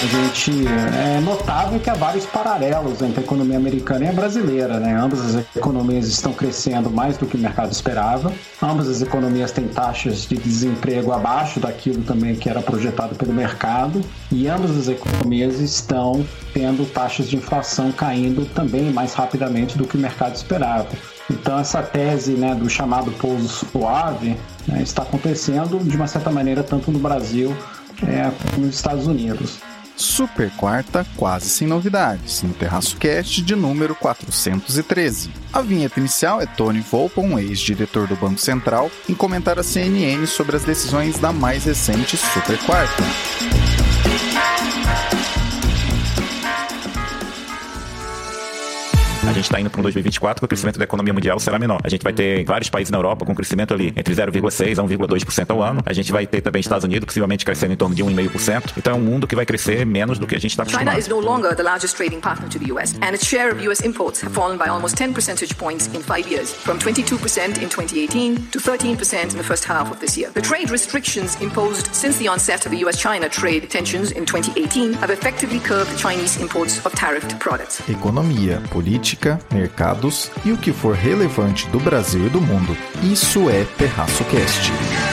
A gente é notável que há vários paralelos entre a economia americana e a brasileira, né? Ambas as economias estão crescendo mais do que o mercado esperava. Ambas as economias têm taxas de desemprego abaixo daquilo também que era projetado pelo mercado. E ambas as economias estão tendo taxas de inflação caindo também mais rapidamente do que o mercado esperava. Então essa tese, né, do chamado pouso suave, né, está acontecendo de uma certa maneira tanto no Brasil como nos Estados Unidos. Super quarta, quase sem novidades, no Terraço Cast de número 413. A vinheta inicial é Tony Volpon, ex-diretor do Banco Central, em comentar à CNN sobre as decisões da mais recente Super Quarta. A gente está indo para um 2024 que o crescimento da economia mundial será menor. A gente vai ter vários países na Europa com crescimento ali entre 0,6% a 1,2% ao ano. A gente vai ter também Estados Unidos possivelmente crescendo em torno de 1,5%. Então é um mundo que vai crescer menos do que a gente está acostumado. China is no longer the largest trading partner to the US, and its share of US imports have fallen by almost 10 percentage points in 5 years, from 22% in 2018 to 13% in the first half of this year. The trade restrictions imposed since the onset of the US-China trade tensions in 2018 have effectively curbed the Chinese imports of tariffed products. Economia, política, mercados e o que for relevante do Brasil e do mundo. Isso é Terraço Cast.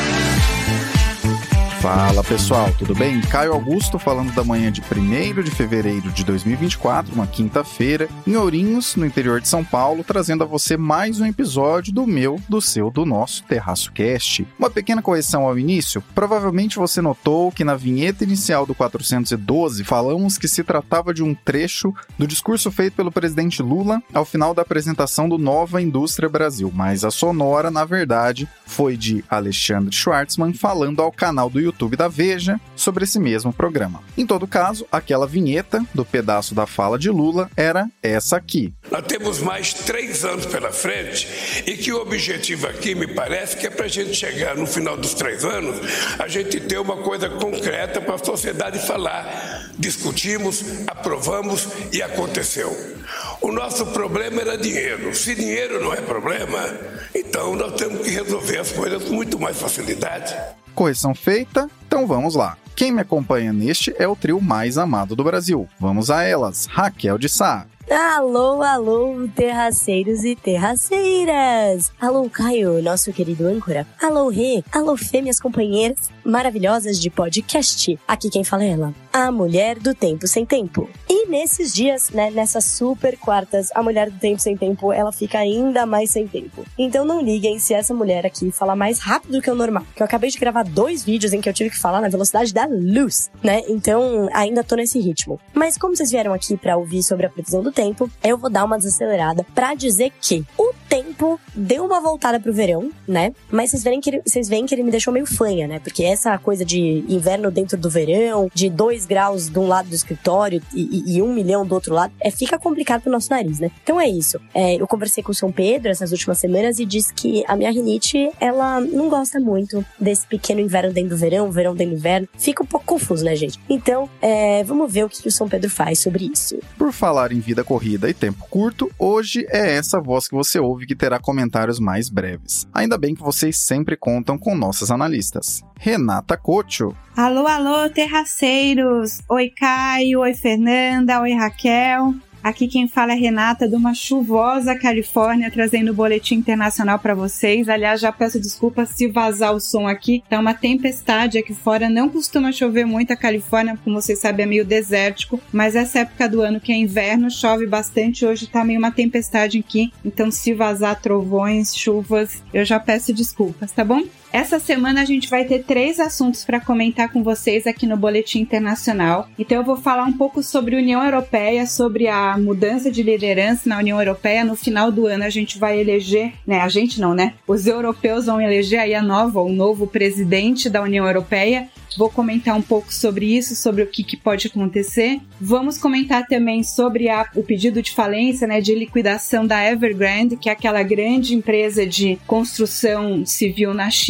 Fala pessoal, tudo bem? Caio Augusto falando da manhã de 1º de fevereiro de 2024, uma quinta-feira, em Ourinhos, no interior de São Paulo, trazendo a você mais um episódio do meu, do seu, do nosso Terraço Cast. Uma pequena correção ao início, provavelmente você notou que na vinheta inicial do 412 falamos que se tratava de um trecho do discurso feito pelo presidente Lula ao final da apresentação do Nova Indústria Brasil, mas a sonora, na verdade, foi de Alexandre Schwartzman falando ao canal do YouTube da Veja sobre esse mesmo programa. Em todo caso, aquela vinheta do pedaço da fala de Lula era essa aqui. Nós temos mais 3 anos pela frente e que o objetivo aqui, me parece, que é para a gente chegar no final dos 3 anos, a gente ter uma coisa concreta para a sociedade falar. Discutimos, aprovamos e aconteceu. O nosso problema era dinheiro. Se dinheiro não é problema, então nós temos que resolver as coisas com muito mais facilidade. Correção feita, então vamos lá. Quem me acompanha neste é o trio mais amado do Brasil. Vamos a elas, Raquel de Sá. Alô, alô, terraceiros e terraceiras! Alô, Caio, nosso querido âncora. Alô, Rê. Alô, Fê, minhas companheiras maravilhosas de podcast. Aqui quem fala é ela, a mulher do tempo sem tempo. E nesses dias, né, nessas super quartas, a mulher do tempo sem tempo, ela fica ainda mais sem tempo. Então não liguem se essa mulher aqui falar mais rápido do que o normal. Que eu acabei de gravar 2 vídeos em que eu tive que falar na velocidade da luz, né? Então ainda tô nesse ritmo. Mas como vocês vieram aqui pra ouvir sobre a previsão do tempo, eu vou dar uma desacelerada pra dizer que o tempo deu uma voltada pro verão, né? Mas vocês veem que ele me deixou meio fanha, né? Porque essa coisa de inverno dentro do verão, de 2 graus de um lado do escritório e 1 milhão do outro lado, fica complicado pro nosso nariz, né? Então é isso. Eu conversei com o São Pedro essas últimas semanas e disse que a minha rinite, ela não gosta muito desse pequeno inverno dentro do verão dentro do inverno. Fica um pouco confuso, né, gente? Então, vamos ver o que o São Pedro faz sobre isso. Por falar em vida corrida e tempo curto, hoje é essa voz que você ouve que terá comentários mais breves. Ainda bem que vocês sempre contam com nossas analistas. Renata Cocho. Alô, alô, terraceiros! Oi, Caio, oi, Fernanda, oi, Raquel. Aqui quem fala é Renata, de uma chuvosa Califórnia, trazendo o boletim internacional para vocês. Aliás, já peço desculpas se vazar o som aqui. Tá uma tempestade aqui fora, não costuma chover muito a Califórnia, como vocês sabem é meio desértico, mas essa época do ano que é inverno, chove bastante. Hoje tá meio uma tempestade aqui, então se vazar trovões, chuvas, eu já peço desculpas, tá bom? Essa semana a gente vai ter 3 assuntos para comentar com vocês aqui no Boletim Internacional. Então eu vou falar um pouco sobre a União Europeia, sobre a mudança de liderança na União Europeia. No final do ano a gente vai eleger, né? A gente não, né? Os europeus vão eleger aí o novo presidente da União Europeia. Vou comentar um pouco sobre isso, sobre o que pode acontecer. Vamos comentar também sobre o pedido de falência, né, de liquidação da Evergrande, que é aquela grande empresa de construção civil na China.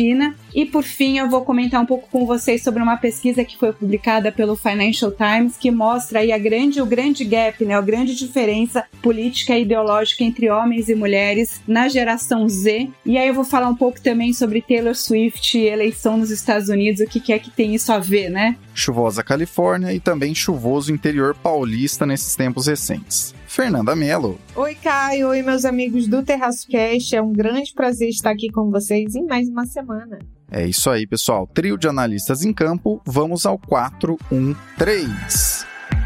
E por fim, eu vou comentar um pouco com vocês sobre uma pesquisa que foi publicada pelo Financial Times, que mostra aí o grande gap, né, a grande diferença política e ideológica entre homens e mulheres na geração Z. E aí eu vou falar um pouco também sobre Taylor Swift, eleição nos Estados Unidos, o que é que tem isso a ver, né? Chuvosa Califórnia e também chuvoso interior paulista nesses tempos recentes. Fernanda Mello. Oi, Caio. Oi, meus amigos do Terraço Cast. É um grande prazer estar aqui com vocês em mais uma semana. É isso aí, pessoal. Trio de analistas em campo. Vamos ao 4-1-3.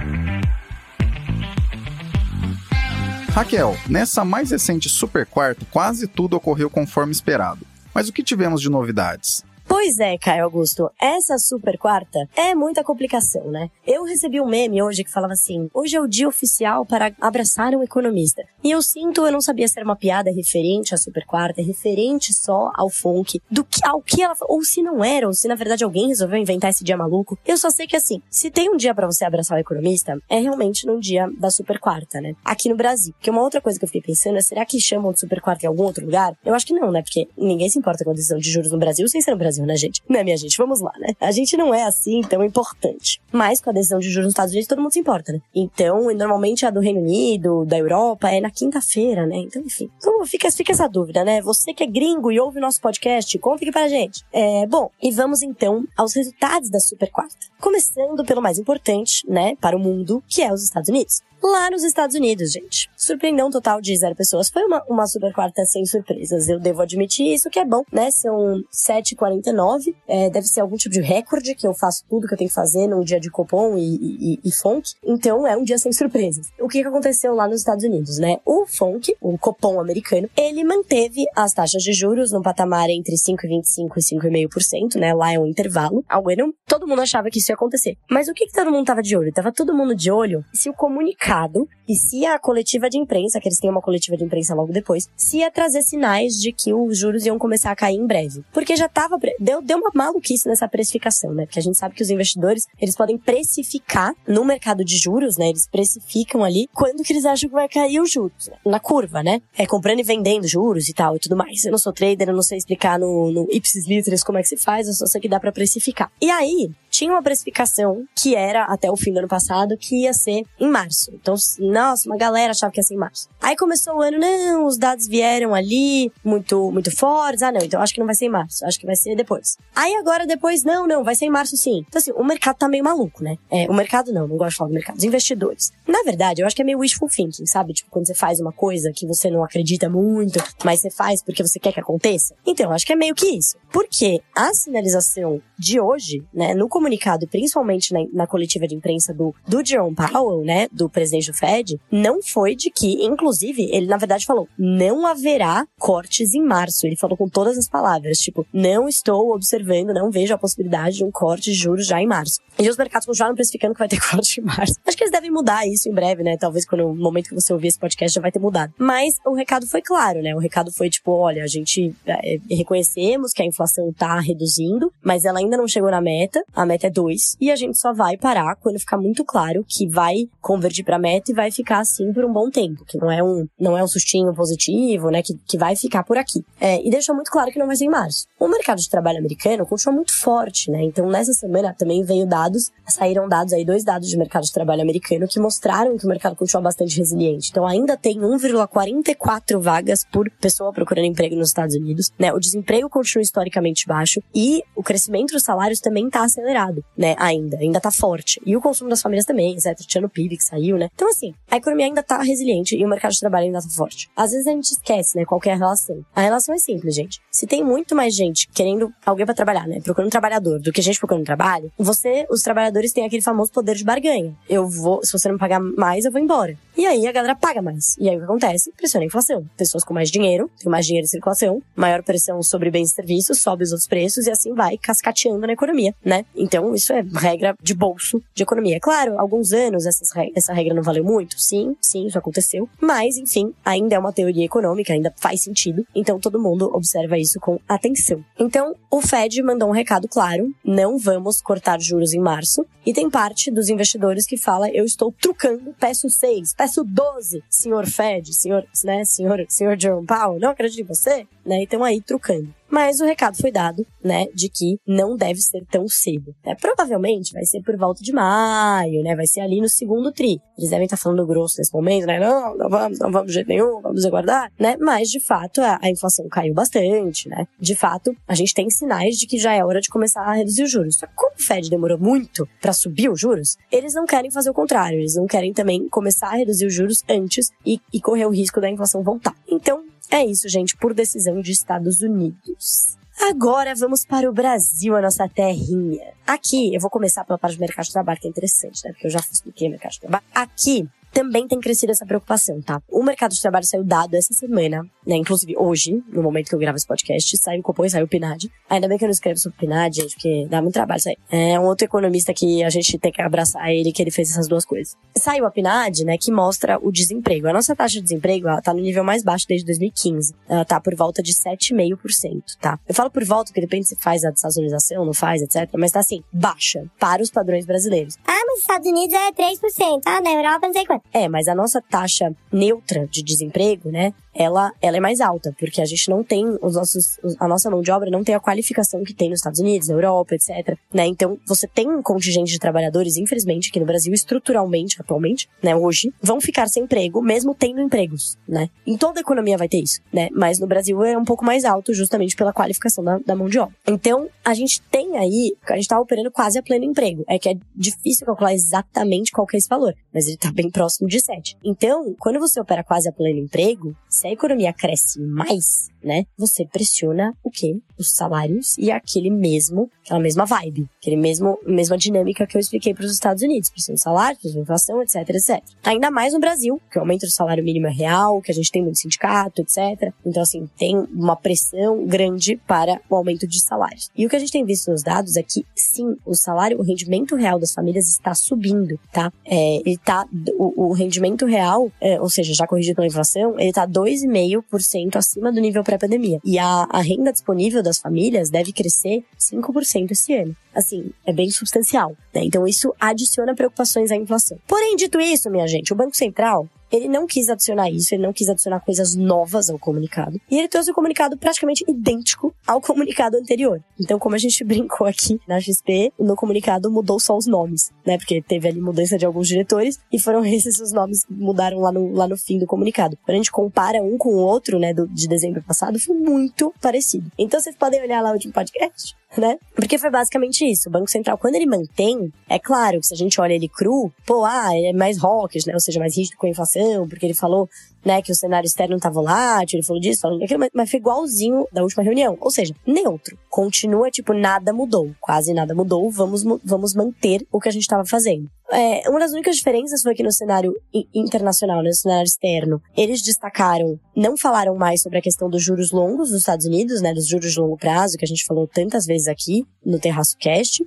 Raquel, nessa mais recente Super Quarto, quase tudo ocorreu conforme esperado. Mas o que tivemos de novidades? Pois é, Caio Augusto, essa super quarta é muita complicação, né? Eu recebi um meme hoje que falava assim: hoje é o dia oficial para abraçar um economista. E eu não sabia se era uma piada referente à super quarta, referente só ao funk, ao que ela falou, ou se não era, ou se na verdade alguém resolveu inventar esse dia maluco. Eu só sei que assim, se tem um dia pra você abraçar o economista, é realmente num dia da super quarta, né? Aqui no Brasil. Porque uma outra coisa que eu fiquei pensando é, será que chamam de super quarta em algum outro lugar? Eu acho que não, né? Porque ninguém se importa com a decisão de juros no Brasil sem ser no Brasil, né, gente? Né, minha gente? Vamos lá, né? A gente não é assim tão importante. Mas com a decisão de juros nos Estados Unidos, todo mundo se importa, né? Então, normalmente a do Reino Unido, da Europa, é na quinta-feira, né? Então, enfim. Então, fica essa dúvida, né? Você que é gringo e ouve o nosso podcast, conta aqui pra gente. Bom, e vamos então aos resultados da Super Quarta. Começando pelo mais importante, né, para o mundo, que é os Estados Unidos. Lá nos Estados Unidos, gente, surpreendeu um total de 0 pessoas. Foi uma super quarta sem surpresas. Eu devo admitir isso, que é bom, né? São 7h49. Deve ser algum tipo de recorde, que eu faço tudo que eu tenho que fazer num dia de Copom e FONC. Então, é um dia sem surpresas. O que aconteceu lá nos Estados Unidos, né? O FONC, o Copom americano, ele manteve as taxas de juros num patamar entre 5,25% e 5,5%, né? Lá é um intervalo. Ao ano, todo mundo achava que isso ia acontecer. Mas o que todo mundo tava de olho? Tava todo mundo de olho se o comunicado e se a coletiva de imprensa, que eles têm uma coletiva de imprensa logo depois, se ia trazer sinais de que os juros iam começar a cair em breve. Porque já tava... Deu uma maluquice nessa precificação, né? Porque a gente sabe que os investidores, eles podem precificar no mercado de juros, né? Eles precificam ali quando que eles acham que vai cair os juros, né? Na curva, né? Comprando e vendendo juros e tal e tudo mais. Eu não sou trader, eu não sei explicar no ipsis literis como é que se faz, eu só sei que dá pra precificar. E aí, tinha uma precificação que era, até o fim do ano passado, que ia ser em março. Então, nossa, uma galera achava que ia ser em março. Aí começou o ano, não, os dados vieram ali muito, muito fortes. Ah, não, então acho que não vai ser em março, acho que vai ser depois. Aí agora depois, não, vai ser em março sim. Então assim, o mercado tá meio maluco, né? O mercado não gosto de falar do mercado, os investidores. Na verdade, eu acho que é meio wishful thinking, sabe? Tipo, quando você faz uma coisa que você não acredita muito, mas você faz porque você quer que aconteça. Então, eu acho que é meio que isso. Porque a sinalização de hoje, né, no comunicado, principalmente na coletiva de imprensa do Jerome Powell, né, do presidente do Fed, não foi de que, inclusive, ele na verdade falou, não haverá cortes em março. Ele falou com todas as palavras, tipo, não estou observando, não vejo a possibilidade de um corte de juros já em março. E os mercados continuaram precificando que vai ter corte em março. Acho que eles devem mudar isso em breve, né? Talvez no momento que você ouvir esse podcast já vai ter mudado. Mas o recado foi claro, né? O recado foi tipo, olha, a gente reconhecemos que a inflação tá reduzindo, mas ela ainda não chegou na meta. A meta é 2. E a gente só vai parar quando ficar muito claro que vai convergir pra meta e vai ficar assim por um bom tempo. Que não é um sustinho positivo, né? Que vai ficar por aqui. E deixou muito claro que não vai ser em março. O mercado de trabalho americano continua muito forte, né? Então nessa semana também saíram dados aí, 2 dados de mercado de trabalho americano que mostraram que o mercado continua bastante resiliente. Então ainda tem 1,44 vagas por pessoa procurando emprego nos Estados Unidos, né? O desemprego continua historicamente baixo e o crescimento dos salários também tá acelerado, né? Ainda tá forte. E o consumo das famílias também, etc. Tinha o PIB que saiu, né? Então assim, a economia ainda tá resiliente e o mercado de trabalho ainda tá forte. Às vezes a gente esquece, né? Qual que é a relação. A relação é simples, gente. Se tem muito mais gente querendo alguém pra trabalhar, né? Procurando um trabalhador do que gente procurando trabalho, os trabalhadores têm aquele famoso poder de barganha. Se você não me pagar mais, eu vou embora. E aí a galera paga mais. E aí o que acontece? Pressiona a inflação. Pessoas com mais dinheiro, tem mais dinheiro em circulação, maior pressão sobre bens e serviços, sobe os outros preços e assim vai cascateando na economia, né? Então isso é regra de bolso de economia. Claro, há alguns anos essa regra não valeu muito. Sim, isso aconteceu. Mas, enfim, ainda é uma teoria econômica, ainda faz sentido. Então todo mundo observa isso com atenção. Então o Fed mandou um recado claro, não vamos cortar juros em março. E tem parte dos investidores que fala, eu estou trucando, peço 6, peço 12, senhor Fed, senhor Jerome Powell, não acredito em você, né? Então aí trucando. mas o recado foi dado, né, de que não deve ser tão cedo. Provavelmente vai ser por volta de maio, né, vai ser ali no segundo tri. Eles devem estar falando grosso nesse momento, né, não vamos de jeito nenhum, vamos aguardar, né, mas de fato a inflação caiu bastante, né, de fato a gente tem sinais de que já é hora de começar a reduzir os juros. Só que como o Fed demorou muito para subir os juros, eles não querem fazer o contrário, eles não querem também começar a reduzir os juros antes e correr o risco da inflação voltar. Então, é isso, gente, por decisão de Estados Unidos. Agora vamos para o Brasil, a nossa terrinha. Aqui, eu vou começar pela parte do mercado de trabalho, que é interessante, né? Porque eu já expliquei o mercado de trabalho. Aqui também tem crescido essa preocupação, tá? O mercado de trabalho saiu dado essa semana, né? Inclusive hoje, no momento que eu gravo esse podcast, saiu o Copom e saiu o PNAD. Ainda bem que eu não escrevo sobre o PNAD, gente, porque dá muito trabalho isso aí. É um outro economista que a gente tem que abraçar ele, que ele fez essas duas coisas. Saiu a PNAD, né, que mostra o desemprego. A nossa taxa de desemprego, ela tá no nível mais baixo desde 2015. Ela tá por volta de 7,5%, tá? Eu falo por volta, porque depende se faz a desazonização, não faz, etc. Mas tá assim, baixa, para os padrões brasileiros. Ah, mas nos Estados Unidos é 3%, na Europa não sei quanto. Mas a nossa taxa neutra de desemprego, né, ela é mais alta, porque a gente não tem a nossa mão de obra não tem a qualificação que tem nos Estados Unidos, na Europa, etc, né? Então, você tem um contingente de trabalhadores, infelizmente, aqui no Brasil, estruturalmente, atualmente, né, hoje, vão ficar sem emprego, mesmo tendo empregos, né? Em toda a economia vai ter isso, né? Mas no Brasil é um pouco mais alto, justamente pela qualificação da mão de obra. Então, a gente tem aí, a gente tá operando quase a pleno emprego. É que é difícil calcular exatamente qual que é esse valor, mas ele tá bem próximo de 7. Então, quando você opera quase a pleno emprego, se a economia cresce mais, né, você pressiona o quê? Os salários e aquela mesma vibe, mesma dinâmica que eu expliquei para os Estados Unidos, pressão de salário, pressão de inflação, etc, etc. Ainda mais no Brasil, que o aumento do salário mínimo é real, que a gente tem muito sindicato, etc. Então, assim, tem uma pressão grande para o aumento de salários. E o que a gente tem visto nos dados é que, sim, o rendimento real das famílias está subindo, tá? O rendimento real, ou seja, já corrigido pela inflação, ele tá 2,5% acima do nível pré-pandemia. E a renda disponível das famílias deve crescer 5% esse ano. Assim, é bem substancial, né? Então isso adiciona preocupações à inflação. Porém, dito isso, minha gente, o Banco Central, ele não quis adicionar isso, ele não quis adicionar coisas novas ao comunicado. E ele trouxe um comunicado praticamente idêntico ao comunicado anterior. Então, como a gente brincou aqui na XP, no comunicado mudou só os nomes, né? Porque teve ali mudança de alguns diretores e foram esses os nomes que mudaram lá no fim do comunicado. Quando a gente compara um com o outro, né, de dezembro passado, foi muito parecido. Então, vocês podem olhar lá o último podcast, né? Porque foi basicamente isso. O Banco Central, quando ele mantém, é claro que se a gente olha ele cru, é mais hawkish, né? Ou seja, mais rígido com a inflação, porque ele falou, né, que o cenário externo tá volátil, ele falou disso, falou daquilo, mas foi igualzinho da última reunião. Ou seja, neutro. Continua, nada mudou. Quase nada mudou. Vamos manter o que a gente tava fazendo. Uma das únicas diferenças foi que no cenário internacional, no cenário externo, eles destacaram, não falaram mais sobre a questão dos juros longos dos Estados Unidos, né, dos juros de longo prazo, que a gente falou tantas vezes aqui no Terraço Cast.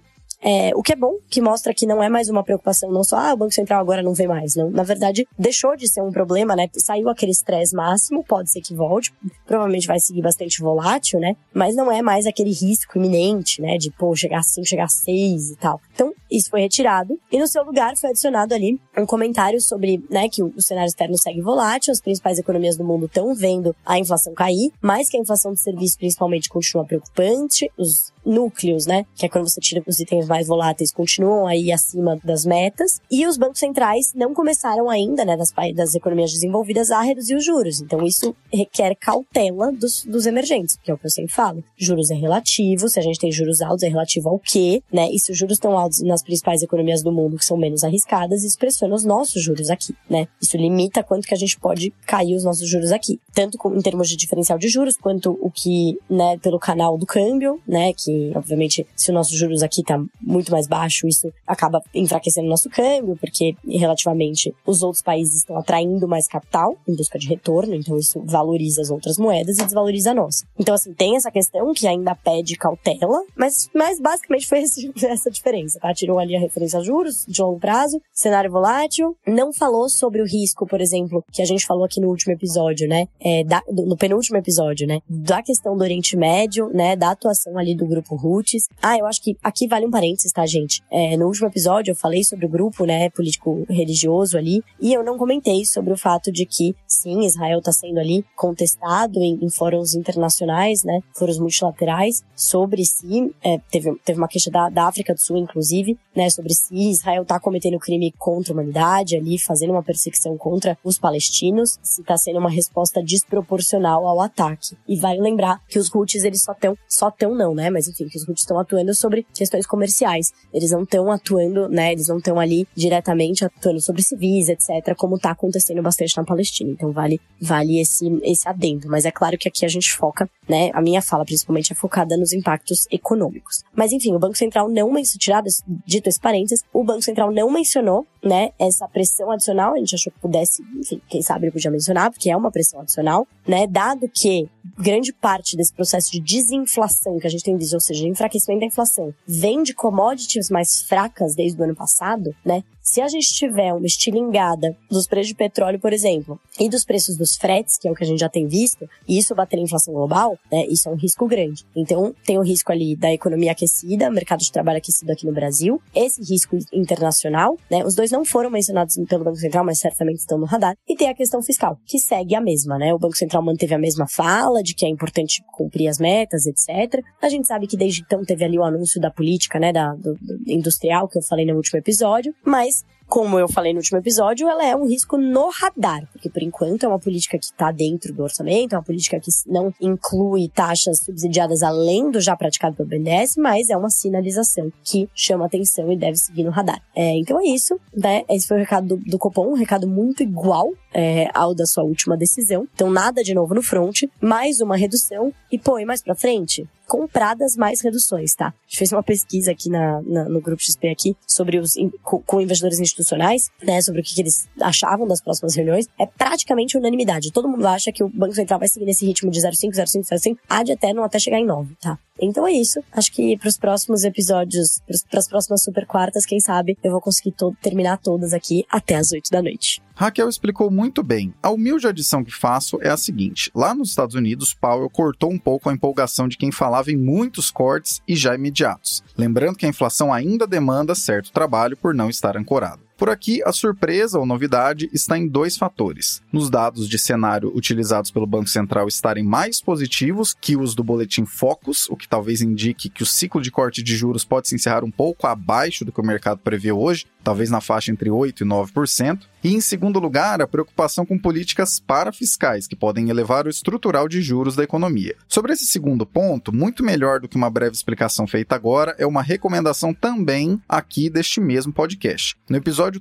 O que é bom, que mostra que não é mais uma preocupação, não só, o Banco Central agora não vê mais, não. Na verdade, deixou de ser um problema, né? Saiu aquele estresse máximo, pode ser que volte, provavelmente vai seguir bastante volátil, né? Mas não é mais aquele risco iminente, né? De, chegar a 5, chegar a 6 e tal. Então, isso foi retirado, e no seu lugar foi adicionado ali um comentário sobre, né, que o cenário externo segue volátil, as principais economias do mundo estão vendo a inflação cair, mas que a inflação de serviços principalmente continua preocupante, os núcleos, né, que é quando você tira os itens mais voláteis, continuam aí acima das metas, e os bancos centrais não começaram ainda, né, das economias desenvolvidas a reduzir os juros. Então isso requer cautela dos emergentes, que é o que eu sempre falo. Juros é relativo, se a gente tem juros altos é relativo ao quê, né, e se os juros estão altos nas principais economias do mundo que são menos arriscadas, isso pressiona os nossos juros aqui, né, isso limita quanto que a gente pode cair os nossos juros aqui, tanto em termos de diferencial de juros, quanto o que, né, pelo canal do câmbio, né, que obviamente se o nosso juros aqui tá muito mais baixo, isso acaba enfraquecendo o nosso câmbio, porque relativamente os outros países estão atraindo mais capital em busca de retorno, então isso valoriza as outras moedas e desvaloriza a nossa. Então assim, tem essa questão que ainda pede cautela, mas basicamente foi essa diferença, tá? Tirou ali a referência a juros de longo prazo, cenário volátil, não falou sobre o risco, por exemplo, que a gente falou aqui no último episódio, né? No penúltimo episódio, né? Da questão do Oriente Médio, né? Da atuação ali do grupo grupo Roots. Eu acho que aqui vale um parênteses, tá, gente? No último episódio eu falei sobre o grupo, né, político-religioso ali, e eu não comentei sobre o fato de que, sim, Israel tá sendo ali contestado em fóruns internacionais, né, fóruns multilaterais, sobre se, teve uma queixa da África do Sul, inclusive, né, sobre se Israel tá cometendo crime contra a humanidade ali, fazendo uma perseguição contra os palestinos, se tá sendo uma resposta desproporcional ao ataque. E vale lembrar que os Houthis, eles só tão não, né, mas enfim, que os Houthis estão atuando sobre questões comerciais. Eles não estão atuando, né, eles não estão ali diretamente atuando sobre civis, etc., como tá acontecendo bastante na Palestina. Então vale esse adendo. Mas é claro que aqui a gente foca, né, a minha fala principalmente é focada nos impactos econômicos. Mas enfim, o Banco Central não mencionou, dito esse parênteses, o Banco Central não mencionou, né, essa pressão adicional. A gente achou que pudesse, enfim, quem sabe ele podia mencionar, porque é uma pressão adicional, né, dado que grande parte desse processo de desinflação que a gente tem visto, ou seja, de enfraquecimento da inflação, vem de commodities mais fracas desde o ano passado, né? Se a gente tiver uma estilingada dos preços de petróleo, por exemplo, e dos preços dos fretes, que é o que a gente já tem visto, e isso bater na inflação global, né, isso é um risco grande. Então, tem o risco ali da economia aquecida, mercado de trabalho aquecido aqui no Brasil, esse risco internacional, né, os dois não foram mencionados pelo Banco Central, mas certamente estão no radar, e tem a questão fiscal, que segue a mesma, né, o Banco Central manteve a mesma fala de que é importante cumprir as metas, etc. A gente sabe que desde então teve ali o anúncio da política, né, do industrial, que eu falei no último episódio, mas como eu falei no último episódio, ela é um risco no radar, porque por enquanto é uma política que está dentro do orçamento, é uma política que não inclui taxas subsidiadas além do já praticado pelo BNDES, mas é uma sinalização que chama atenção e deve seguir no radar. Então é isso, né? Esse foi o recado do Copom, um recado muito igual ao da sua última decisão. Então nada de novo no front, mais uma redução e mais pra frente, compradas mais reduções, tá? A gente fez uma pesquisa aqui no Grupo XP aqui sobre com investidores institucionais, né, sobre o que eles achavam das próximas reuniões. É praticamente unanimidade. Todo mundo acha que o Banco Central vai seguir nesse ritmo de 0,5, 0,5, 0,5, ad eterno até chegar em 9, tá? Então é isso. Acho que pros próximos episódios, pras próximas super quartas, quem sabe, eu vou conseguir terminar todas aqui até as 8 da noite. Raquel explicou muito bem. A humilde adição que faço é a seguinte. Lá nos Estados Unidos, Powell cortou um pouco a empolgação de quem falava em muitos cortes e já imediatos. Lembrando que a inflação ainda demanda certo trabalho por não estar ancorado. Por aqui, a surpresa ou novidade está em 2 fatores. Nos dados de cenário utilizados pelo Banco Central estarem mais positivos que os do boletim Focus, o que talvez indique que o ciclo de corte de juros pode se encerrar um pouco abaixo do que o mercado prevê hoje, talvez na faixa entre 8% e 9%. E, em segundo lugar, a preocupação com políticas parafiscais, que podem elevar o estrutural de juros da economia. Sobre esse segundo ponto, muito melhor do que uma breve explicação feita agora, é uma recomendação também aqui deste mesmo podcast. No episódio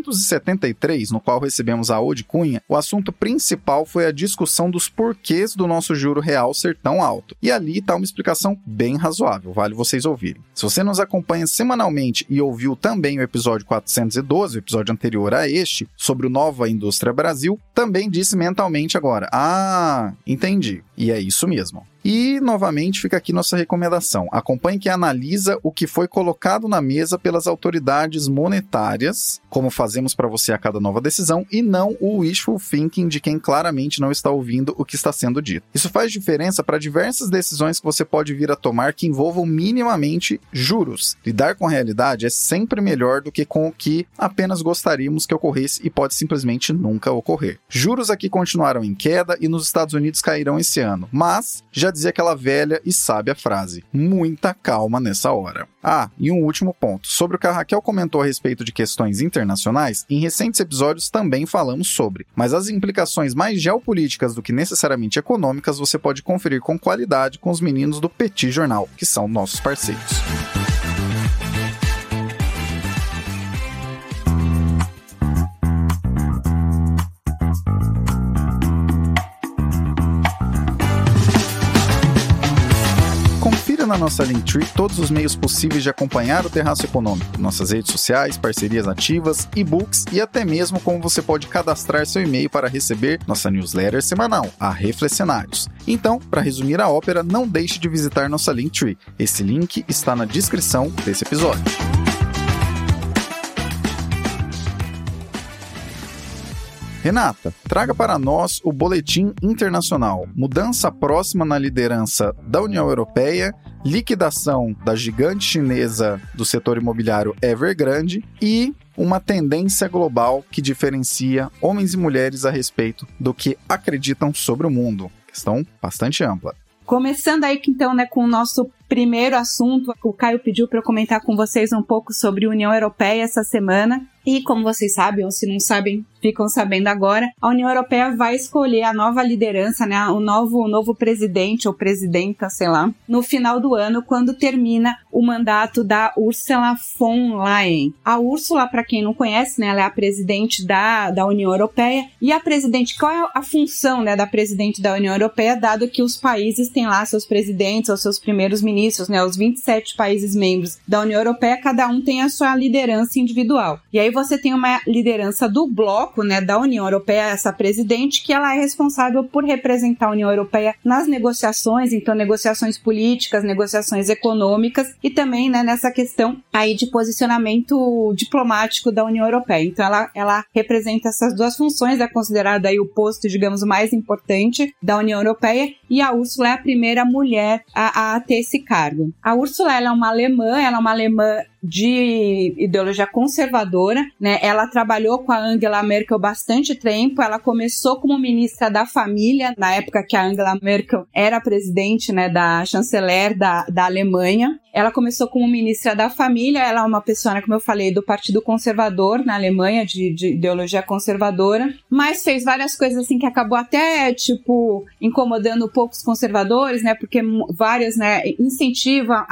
373, no qual recebemos a Ode Cunha, o assunto principal foi a discussão dos porquês do nosso juro real ser tão alto. E ali está uma explicação bem razoável, vale vocês ouvirem. Se você nos acompanha semanalmente e ouviu também o episódio 412, o episódio anterior a este, sobre o Nova Indústria Brasil, também disse mentalmente agora, entendi. E é isso mesmo. E, novamente, fica aqui nossa recomendação. Acompanhe quem analisa o que foi colocado na mesa pelas autoridades monetárias, como fazemos para você a cada nova decisão, e não o wishful thinking de quem claramente não está ouvindo o que está sendo dito. Isso faz diferença para diversas decisões que você pode vir a tomar que envolvam minimamente juros. Lidar com a realidade é sempre melhor do que com o que apenas gostaríamos que ocorresse e pode simplesmente nunca ocorrer. Juros aqui continuaram em queda e nos Estados Unidos cairão esse ano, mas já dizia aquela velha e sábia frase, muita calma nessa hora. E um último ponto, sobre o que a Raquel comentou a respeito de questões internacionais, em recentes episódios também falamos sobre, mas as implicações mais geopolíticas do que necessariamente econômicas você pode conferir com qualidade com os meninos do Petit Jornal, que são nossos parceiros. Na nossa Linktree todos os meios possíveis de acompanhar o Terraço Econômico, nossas redes sociais, parcerias ativas, e-books e até mesmo como você pode cadastrar seu e-mail para receber nossa newsletter semanal, a Reflexionários. Então, para resumir a ópera, não deixe de visitar nossa Linktree. Esse link está na descrição desse episódio. Renata, traga para nós o boletim internacional. Mudança próxima na liderança da União Europeia, liquidação da gigante chinesa do setor imobiliário Evergrande e uma tendência global que diferencia homens e mulheres a respeito do que acreditam sobre o mundo. Questão bastante ampla. Começando aí, então, né, com o nosso primeiro assunto, o Caio pediu para eu comentar com vocês um pouco sobre a União Europeia essa semana. E como vocês sabem, ou se não sabem, ficam sabendo agora, a União Europeia vai escolher a nova liderança, né, o novo presidente ou presidenta, sei lá, no final do ano, quando termina o mandato da Ursula von Leyen. A Ursula, para quem não conhece, né, ela é a presidente da União Europeia. E a presidente, qual é a função, né, da presidente da União Europeia, dado que os países têm lá seus presidentes ou seus primeiros ministros, né, os 27 países membros da União Europeia, cada um tem a sua liderança individual. E aí você tem uma liderança do bloco, né, da União Europeia, essa presidente, que ela é responsável por representar a União Europeia nas negociações, então negociações políticas, negociações econômicas e também, né, nessa questão aí de posicionamento diplomático da União Europeia. Então ela representa essas duas funções, é considerada aí o posto, digamos, mais importante da União Europeia, e a Ursula é a primeira mulher a ter esse cargo. A Ursula, ela é uma alemã de ideologia conservadora, né? Ela trabalhou com a Angela Merkel bastante tempo. Ela começou como ministra da família, na época que a Angela Merkel era presidente, né, da chanceler da Alemanha. Ela começou como ministra da família. Ela é uma pessoa, né, como eu falei, do Partido Conservador na Alemanha, de ideologia conservadora, mas fez várias coisas assim que acabou até, tipo, incomodando um pouco os conservadores, né, porque várias, né, incentivam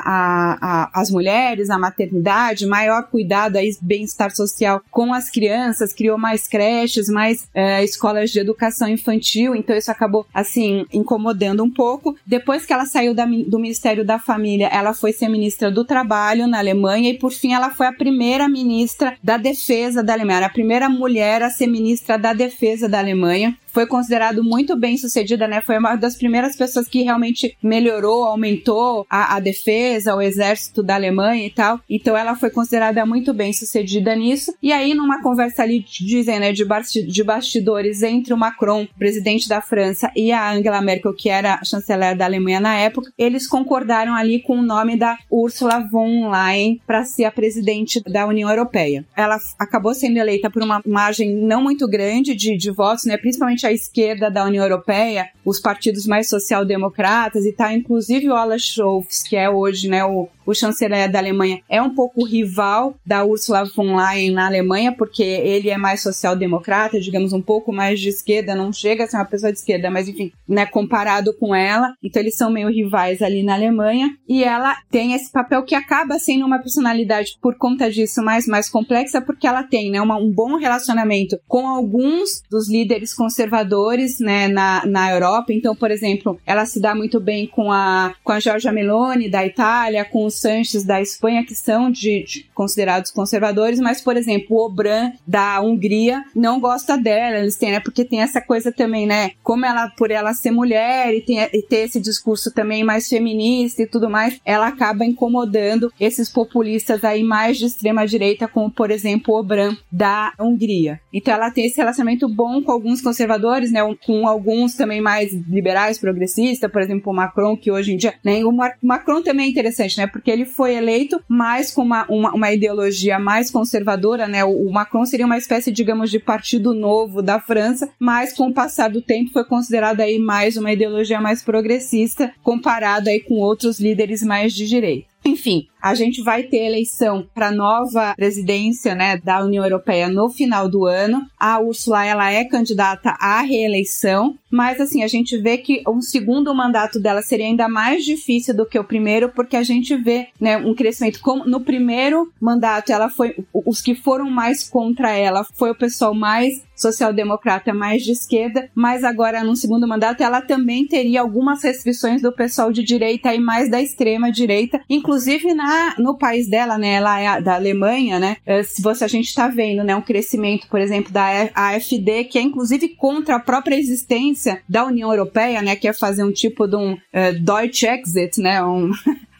as mulheres, a maternidade, maior cuidado aí, bem-estar social com as crianças, criou mais creches, mais escolas de educação infantil, então isso acabou, assim, incomodando um pouco. Depois que ela saiu do Ministério da Família, ela foi ser ministra do Trabalho na Alemanha e, por fim, ela foi a primeira ministra da Defesa da Alemanha, a primeira mulher a ser ministra da Defesa da Alemanha. Foi considerado muito bem sucedida, né? Foi uma das primeiras pessoas que realmente melhorou, aumentou a defesa, o exército da Alemanha e tal. Então ela foi considerada muito bem sucedida nisso. E aí, numa conversa ali, dizem, né, de bastidores entre o Macron, presidente da França, e a Angela Merkel, que era a chanceler da Alemanha na época, eles concordaram ali com o nome da Ursula von Leyen para ser a presidente da União Europeia. Ela acabou sendo eleita por uma margem não muito grande de votos, né? Principalmente a esquerda da União Europeia, os partidos mais social-democratas e tal, inclusive o Olaf Scholz, que é hoje, né, o chanceler da Alemanha, é um pouco rival da Ursula von Leyen na Alemanha, porque ele é mais social-democrata, digamos, um pouco mais de esquerda, não chega a ser uma pessoa de esquerda, mas enfim, né, comparado com ela, então eles são meio rivais ali na Alemanha, e ela tem esse papel que acaba sendo uma personalidade por conta disso mais complexa, porque ela tem, né, um bom relacionamento com alguns dos líderes conservadores, né, na Europa. Então, por exemplo, ela se dá muito bem com a Giorgia Meloni da Itália, com o Sanches da Espanha, que são considerados conservadores, mas, por exemplo, o Orbán da Hungria não gosta dela, eles têm, né, porque tem essa coisa também, né, como por ela ser mulher e ter esse discurso também mais feminista e tudo mais, ela acaba incomodando esses populistas aí mais de extrema direita, como, por exemplo, o Orbán da Hungria. Então, ela tem esse relacionamento bom com alguns conservadores, né, com alguns também mais liberais, progressistas, por exemplo, o Macron, que hoje em dia, né, o Macron também é interessante, né, porque ele foi eleito mais com uma ideologia mais conservadora, né, o Macron seria uma espécie, digamos, de partido novo da França, mas com o passar do tempo foi considerado aí mais uma ideologia mais progressista, comparado aí com outros líderes mais de direita. Enfim, a gente vai ter eleição para a nova presidência, né, da União Europeia no final do ano. A Ursula, ela é candidata à reeleição, mas assim, a gente vê que um segundo mandato dela seria ainda mais difícil do que o primeiro, porque a gente vê, né, um crescimento. Como no primeiro mandato, os que foram mais contra ela foi o pessoal mais social-democrata, mais de esquerda, mas agora no segundo mandato ela também teria algumas restrições do pessoal de direita e mais da extrema direita, inclusive no país dela, né, ela é da Alemanha, né, a gente está vendo, né, um crescimento, por exemplo, da AfD, que é inclusive contra a própria existência da União Europeia, né, que é fazer um tipo de um Deutsche Exit, né,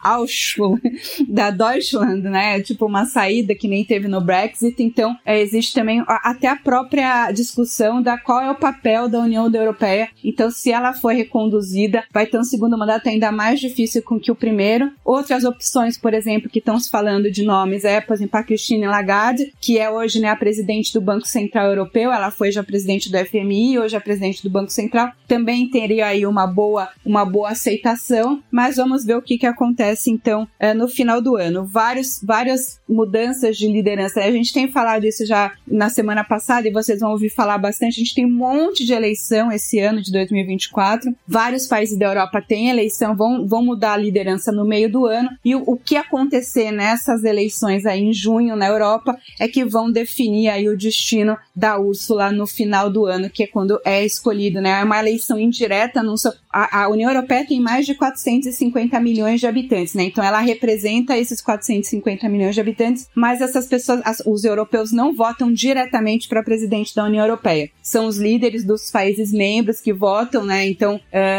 da Deutschland, né? Tipo uma saída que nem teve no Brexit. Então, existe também até a própria discussão da qual é o papel da União Europeia. Então, se ela for reconduzida, vai ter um segundo mandato ainda mais difícil que o primeiro. Outras opções, por exemplo, que estão se falando de nomes por exemplo, a Christine Lagarde, que é hoje, né, a presidente do Banco Central Europeu. Ela foi já presidente do FMI, hoje é presidente do Banco Central. Também teria aí uma boa aceitação, mas vamos ver o que acontece, então, no final do ano. Várias mudanças de liderança. A gente tem falado isso já na semana passada e vocês vão ouvir falar bastante. A gente tem um monte de eleição esse ano de 2024. Vários países da Europa têm eleição, vão mudar a liderança no meio do ano. E o que acontecer nessas eleições aí em junho na Europa é que vão definir aí o destino da Ursula no final do ano, que é quando é escolhido, né? É uma eleição indireta. A União Europeia tem mais de 450 milhões de habitantes, né? Então ela representa esses 450 milhões de habitantes, mas essas pessoas, os europeus não votam diretamente para presidente da União Europeia. São os líderes dos países membros que votam, né? Então,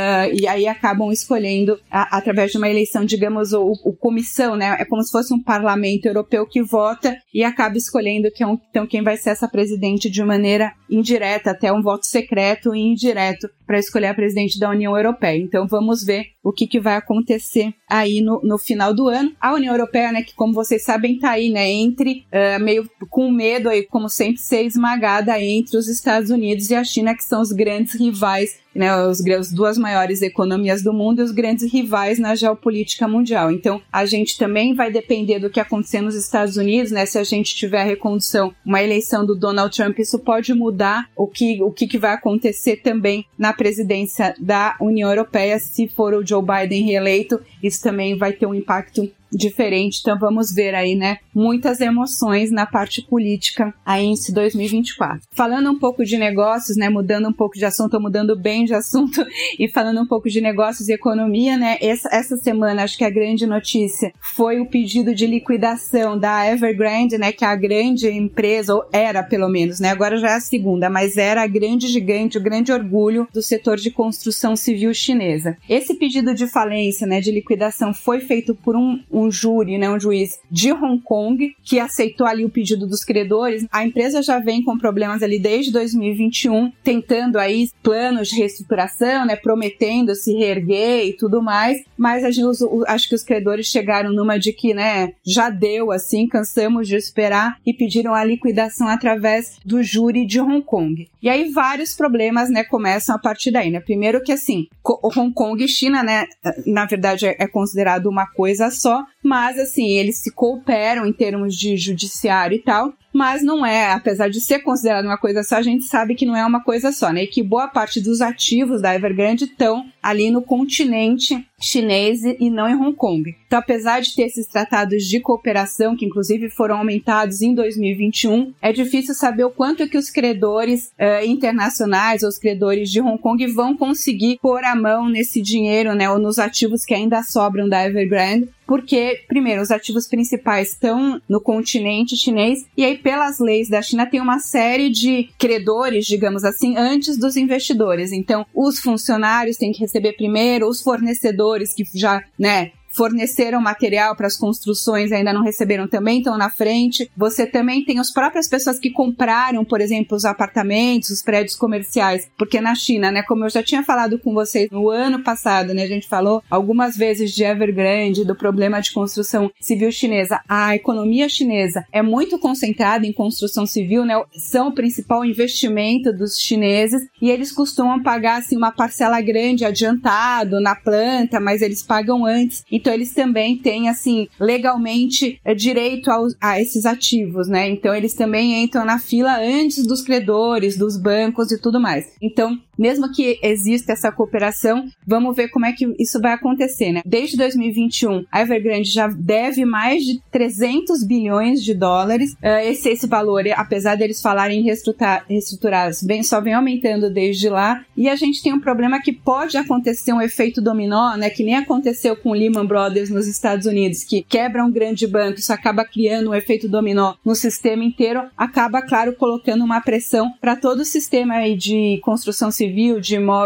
e aí acabam escolhendo através de uma eleição, digamos, o comissão, né? É como se fosse um parlamento europeu que vota e acaba escolhendo então quem vai ser essa presidente de maneira indireta, até um voto secreto e indireto para escolher a presidente da União Europeia. Então vamos ver o que vai acontecer aí no final do ano. A União Europeia, né, que como vocês sabem tá aí, né, meio com medo aí, como sempre, ser esmagada entre os Estados Unidos e a China, que são os grandes rivais, né, as duas maiores economias do mundo e os grandes rivais na geopolítica mundial. Então, a gente também vai depender do que acontecer nos Estados Unidos, né? Se a gente tiver a recondução, uma eleição do Donald Trump, isso pode mudar o que vai acontecer também na presidência da União Europeia. Se for o Joe Biden reeleito, isso também vai ter um impacto diferente. Então vamos ver aí, né, muitas emoções na parte política aí em 2024. Falando um pouco de negócios, né, mudando um pouco de assunto, mudando bem de assunto e falando um pouco de negócios e economia, né, essa semana acho que a grande notícia foi o pedido de liquidação da Evergrande, né, que é a grande empresa, ou era pelo menos, né, agora já é a segunda, mas era a grande gigante, o grande orgulho do setor de construção civil chinesa. Esse pedido de falência, né, de liquidação foi feito por um júri, né, um juiz de Hong Kong, que aceitou ali o pedido dos credores. A empresa já vem com problemas ali desde 2021, tentando aí planos de reestruturação, né, prometendo se reerguer e tudo mais, mas acho que os credores chegaram numa de que, né, já deu, assim, cansamos de esperar e pediram a liquidação através do júri de Hong Kong. E aí vários problemas, né, começam a partir daí, né? Primeiro que, assim, Hong Kong e China, né, na verdade é considerado uma coisa só, mas, assim, eles se cooperam em termos de judiciário e tal, mas não é, apesar de ser considerado uma coisa só, a gente sabe que não é uma coisa só, né? E que boa parte dos ativos da Evergrande estão ali no continente chinês e não em Hong Kong. Então, apesar de ter esses tratados de cooperação, que inclusive foram aumentados em 2021, é difícil saber o quanto é que os credores internacionais ou os credores de Hong Kong vão conseguir pôr a mão nesse dinheiro, né, ou nos ativos que ainda sobram da Evergrande, porque, primeiro, os ativos principais estão no continente chinês e aí, pelas leis da China, tem uma série de credores, digamos assim, antes dos investidores. Então, os funcionários têm que receber primeiro, os fornecedores que já, né, forneceram material para as construções ainda não receberam também, estão na frente. Você também tem as próprias pessoas que compraram, por exemplo, os apartamentos, os prédios comerciais, porque na China, né, como eu já tinha falado com vocês no ano passado, né, a gente falou algumas vezes de Evergrande, do problema de construção civil chinesa. A economia chinesa é muito concentrada em construção civil, né, são o principal investimento dos chineses e eles costumam pagar, assim, uma parcela grande adiantado na planta, mas eles pagam antes. Então, eles também têm, assim, legalmente direito a esses ativos, né? Então, eles também entram na fila antes dos credores, dos bancos e tudo mais. Então, mesmo que exista essa cooperação, vamos ver como é que isso vai acontecer, né? Desde 2021, a Evergrande já deve mais de 300 bilhões de dólares. Esse valor, apesar deles falarem em reestruturar, só vem aumentando desde lá. E a gente tem um problema que pode acontecer um efeito dominó, né? Que nem aconteceu com o Lehman Brothers nos Estados Unidos, que quebra um grande banco, isso acaba criando um efeito dominó no sistema inteiro, acaba, claro, colocando uma pressão para todo o sistema aí de construção civil, de imóveis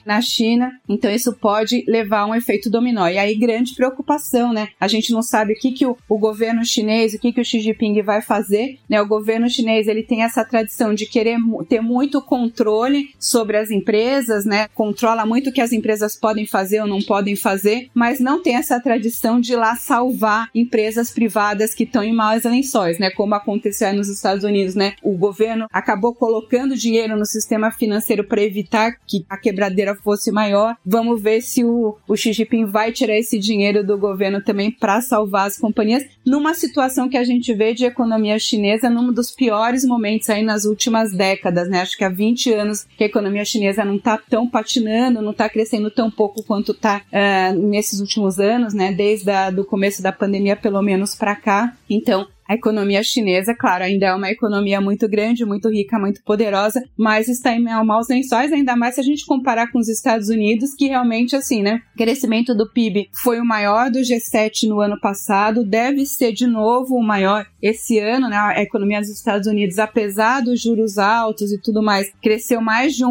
na China, então isso pode levar a um efeito dominó. E aí, grande preocupação, né? A gente não sabe o que o governo chinês, o que o Xi Jinping vai fazer, né? O governo chinês, ele tem essa tradição de querer ter muito controle sobre as empresas, né? Controla muito o que as empresas podem fazer ou não podem fazer, mas não tem essa tradição de ir lá salvar empresas privadas que estão em maus lençóis, né? Como aconteceu aí nos Estados Unidos, né? O governo acabou colocando dinheiro no sistema financeiro para evitar que a quebradeira fosse maior. Vamos ver se o Xi Jinping vai tirar esse dinheiro do governo também para salvar as companhias, numa situação que a gente vê de economia chinesa num dos piores momentos aí nas últimas décadas, né? Acho que há 20 anos que a economia chinesa não está tão patinando, não está crescendo tão pouco quanto está nesses últimos anos, né? Desde o começo da pandemia, pelo menos, para cá. Então, a economia chinesa, claro, ainda é uma economia muito grande, muito rica, muito poderosa, mas está em maus lençóis, ainda mais se a gente comparar com os Estados Unidos, que realmente, assim, né, o crescimento do PIB foi o maior do G7 no ano passado, deve ser de novo o maior esse ano, né, a economia dos Estados Unidos, apesar dos juros altos e tudo mais, cresceu mais de 1%,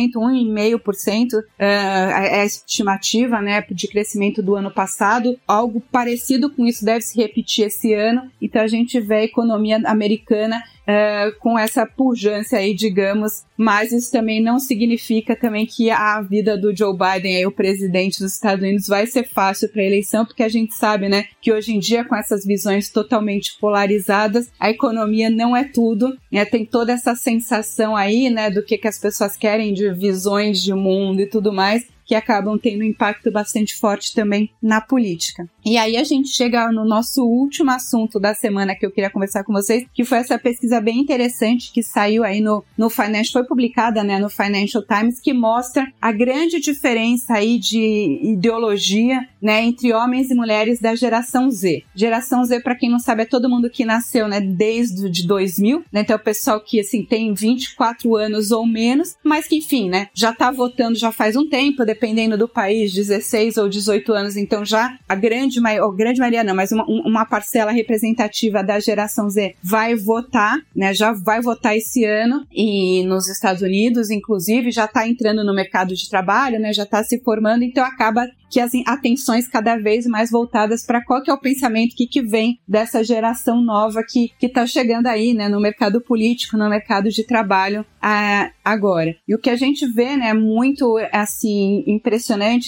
1,5%, é a estimativa, né, de crescimento do ano passado, algo parecido com isso deve se repetir esse ano, então a gente vê a economia americana com essa pujança aí, digamos, mas isso também não significa também que a vida do Joe Biden, aí, o presidente dos Estados Unidos, vai ser fácil para a eleição, porque a gente sabe, né, que hoje em dia, com essas visões totalmente polarizadas, a economia não é tudo, né, tem toda essa sensação aí, né, do que as pessoas querem de visões de mundo e tudo mais, que acabam tendo um impacto bastante forte também na política. E aí a gente chega no nosso último assunto da semana que eu queria conversar com vocês, que foi essa pesquisa bem interessante que saiu aí no Financial, foi publicada, né, no Financial Times, que mostra a grande diferença aí de ideologia, né, entre homens e mulheres da geração Z. Geração Z, para quem não sabe, é todo mundo que nasceu, né, desde de 2000, né, então é o pessoal que, assim, tem 24 anos ou menos, mas que, enfim, né, já tá votando já faz um tempo, dependendo do país, 16 ou 18 anos, então já a grande maioria não, mas uma parcela representativa da geração Z vai votar, né, já vai votar esse ano, e nos Estados Unidos, inclusive, já está entrando no mercado de trabalho, né, já está se formando, então acaba que as atenções cada vez mais voltadas para qual que é o pensamento que vem dessa geração nova que está chegando aí, né, no mercado político, no mercado de trabalho agora. E o que a gente vê, né, muito, assim, impressionante,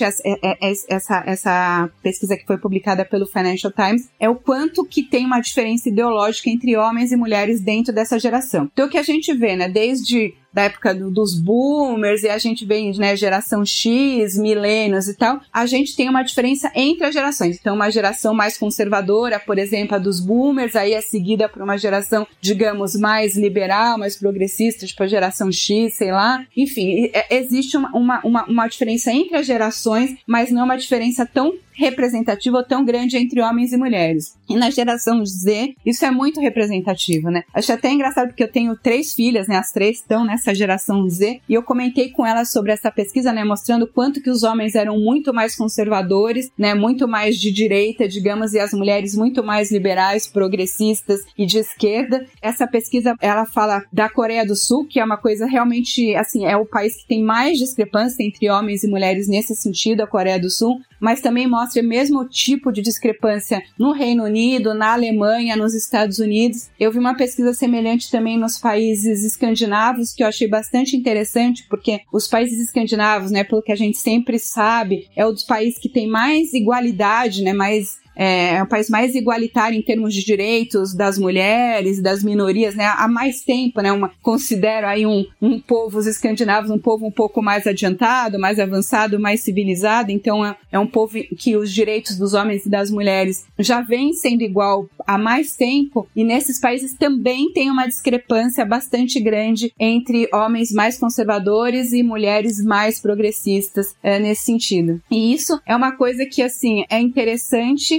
essa pesquisa que foi publicada pelo Financial Times, é o quanto que tem uma diferença ideológica entre homens e mulheres dentro dessa geração. Então, o que a gente vê, né, desde da época dos boomers, e a gente vê, né, geração X, milênios e tal, a gente tem uma diferença entre as gerações. Então, uma geração mais conservadora, por exemplo, a dos boomers, aí é seguida por uma geração, digamos, mais liberal, mais progressista, tipo a geração X, sei lá. Enfim, existe uma diferença entre as gerações, mas não uma diferença tão representativa ou tão grande entre homens e mulheres. E na geração Z, isso é muito representativo, né? Acho até engraçado porque eu tenho 3 filhas, né? As 3 estão nessa geração Z, e eu comentei com elas sobre essa pesquisa, né? Mostrando quanto que os homens eram muito mais conservadores, né? Muito mais de direita, digamos, e as mulheres muito mais liberais, progressistas e de esquerda. Essa pesquisa, ela fala da Coreia do Sul, que é uma coisa realmente, assim, é o país que tem mais discrepância entre homens e mulheres nesse sentido, a Coreia do Sul, mas também mostra o mesmo tipo de discrepância no Reino Unido, na Alemanha, nos Estados Unidos. Eu vi uma pesquisa semelhante também nos países escandinavos, que eu achei bastante interessante, porque os países escandinavos, né, pelo que a gente sempre sabe, é um dos países que tem mais igualdade, né, é um país mais igualitário em termos de direitos das mulheres, das minorias, né, há mais tempo, né, considero aí um povo, os escandinavos, um povo um pouco mais adiantado, mais avançado, mais civilizado, então é um povo que os direitos dos homens e das mulheres já vêm sendo igual há mais tempo, e nesses países também tem uma discrepância bastante grande entre homens mais conservadores e mulheres mais progressistas nesse sentido. E isso é uma coisa que, assim, é interessante,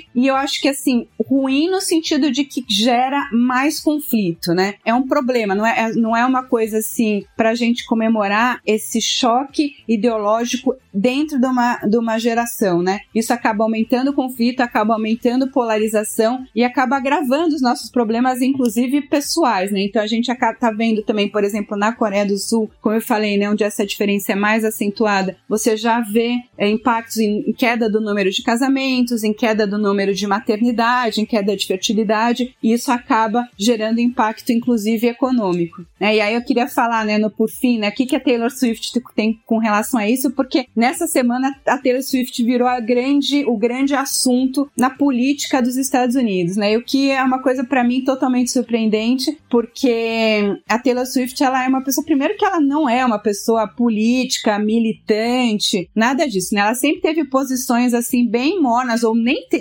e eu acho que, assim, ruim no sentido de que gera mais conflito, né? É um problema, não é uma coisa, assim, pra gente comemorar esse choque ideológico dentro de uma geração, né? Isso acaba aumentando o conflito, acaba aumentando polarização e acaba agravando os nossos problemas, inclusive pessoais, né? Então a gente tá vendo também, por exemplo, na Coreia do Sul, como eu falei, né, onde essa diferença é mais acentuada, você já vê impactos em queda do número de casamentos, em queda do número de maternidade, em queda de fertilidade, e isso acaba gerando impacto, inclusive, econômico, né? E aí eu queria falar, né, por fim, né, o que a Taylor Swift tem com relação a isso, porque nessa semana a Taylor Swift virou o grande assunto na política dos Estados Unidos, né? E o que é uma coisa para mim totalmente surpreendente, porque a Taylor Swift, ela é uma pessoa, primeiro que ela não é uma pessoa política, militante, nada disso, né? Ela sempre teve posições assim bem mornas, ou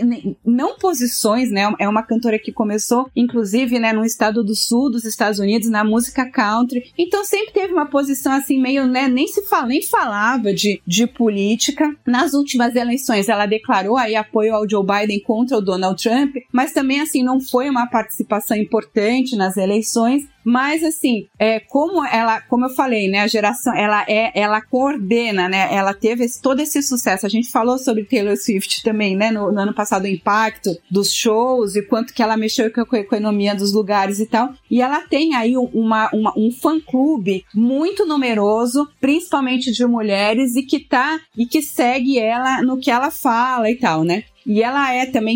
não posições, né? É uma cantora que começou, inclusive, né, no estado do sul dos Estados Unidos, na música country, então sempre teve uma posição assim meio, né, nem falava de política. Nas últimas eleições ela declarou aí apoio ao Joe Biden contra o Donald Trump, mas também assim não foi uma participação importante nas eleições. Mas, assim, como eu falei, né, a geração, ela coordena, né, ela teve todo esse sucesso. A gente falou sobre Taylor Swift também, né, no ano passado, o impacto dos shows e quanto que ela mexeu com a economia dos lugares e tal. E ela tem aí um fã-clube muito numeroso, principalmente de mulheres, e que segue ela no que ela fala e tal, né. E ela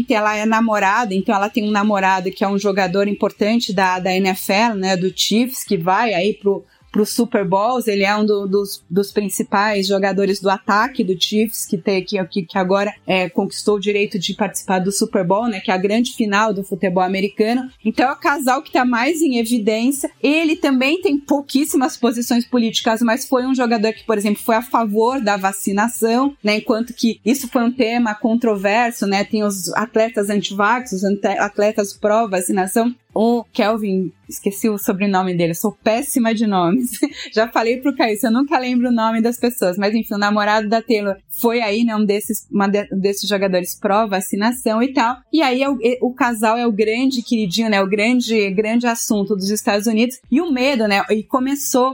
é namorada, então ela tem um namorado que é um jogador importante da NFL, né, do Chiefs, que vai aí pro Super Bowls. Ele é um dos principais jogadores do ataque do Chiefs, que agora conquistou o direito de participar do Super Bowl, né, que é a grande final do futebol americano. Então é o casal que está mais em evidência. Ele também tem pouquíssimas posições políticas, mas foi um jogador que, por exemplo, foi a favor da vacinação, né, enquanto que isso foi um tema controverso, né, tem os atletas anti-vax, os atletas pró-vacinação. O Kelvin, esqueci o sobrenome dele, sou péssima de nomes. Já falei pro Caio, eu nunca lembro o nome das pessoas, mas enfim, o namorado da Taylor foi aí, né, um desses jogadores pró-vacinação e tal. E aí o casal é o grande queridinho, né, o grande assunto dos Estados Unidos. E o medo, né, e começou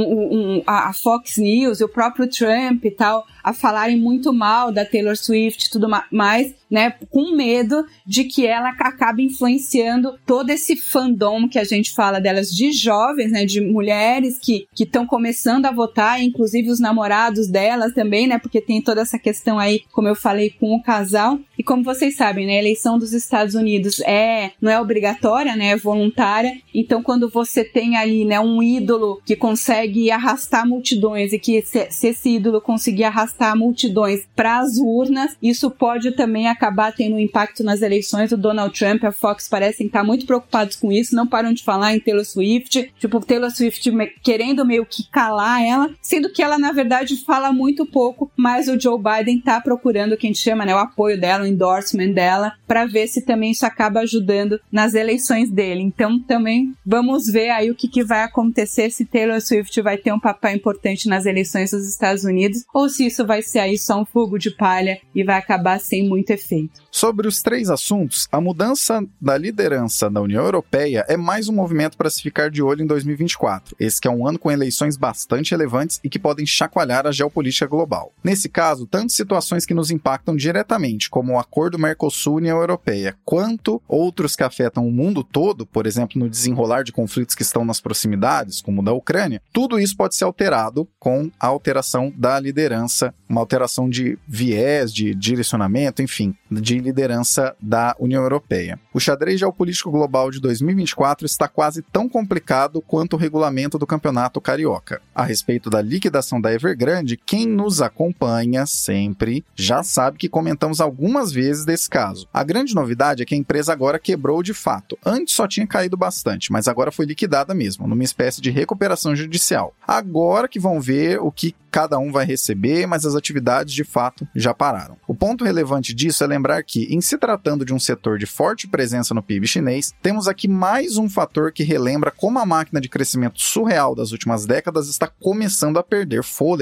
a Fox News e o próprio Trump e tal a falarem muito mal da Taylor Swift e tudo mais, né, com medo de que ela acabe influenciando todo esse fandom que a gente fala delas, de jovens, né, de mulheres que estão começando a votar, inclusive os namorados delas também, né, porque tem toda essa questão aí, como eu falei, com o casal. E como vocês sabem, né, a eleição dos Estados Unidos não é obrigatória, né, é voluntária. Então, quando você tem ali, né, um ídolo que consegue arrastar multidões, e que se esse ídolo conseguir arrastar multidões para as urnas, isso pode também acabar tendo um impacto nas eleições. O Donald Trump e a Fox parecem estar muito preocupados com isso, não param de falar em Taylor Swift, tipo, Taylor Swift querendo meio que calar ela, sendo que ela, na verdade, fala muito pouco, mas o Joe Biden tá procurando o que a gente chama, né, o apoio dela, o endorsement dela, para ver se também isso acaba ajudando nas eleições dele. Então, também vamos ver aí o que vai acontecer, se Taylor Swift vai ter um papel importante nas eleições dos Estados Unidos, ou se isso vai ser aí só um fogo de palha e vai acabar sem muito efeito. Sobre os três assuntos, a mudança da liderança da União Europeia é mais um movimento para se ficar de olho em 2024. Esse que é um ano com eleições bastante relevantes e que podem chacoalhar a geopolítica global. Nesse caso, tanto situações que nos impactam diretamente, como o acordo Mercosul-União Europeia, quanto outros que afetam o mundo todo, por exemplo, no desenrolar de conflitos que estão nas proximidades, como o da Ucrânia, tudo isso pode ser alterado com a alteração da liderança, uma alteração de viés, de direcionamento, enfim, de liderança da União Europeia. O xadrez geopolítico global de 2024 está quase tão complicado quanto o regulamento do Campeonato Carioca. A respeito da liquidação da Evergrande, quem nos acompanha sempre já sabe que comentamos algumas vezes desse caso. A grande novidade é que a empresa agora quebrou de fato. Antes só tinha caído bastante, mas agora foi liquidada mesmo, numa espécie de recuperação judicial. Agora que vão ver o que cada um vai receber, mas as atividades de fato já pararam. O ponto relevante disso é lembrar que, em se tratando de um setor de forte presença no PIB chinês, temos aqui mais um fator que relembra como a máquina de crescimento surreal das últimas décadas está começando a perder fôlego,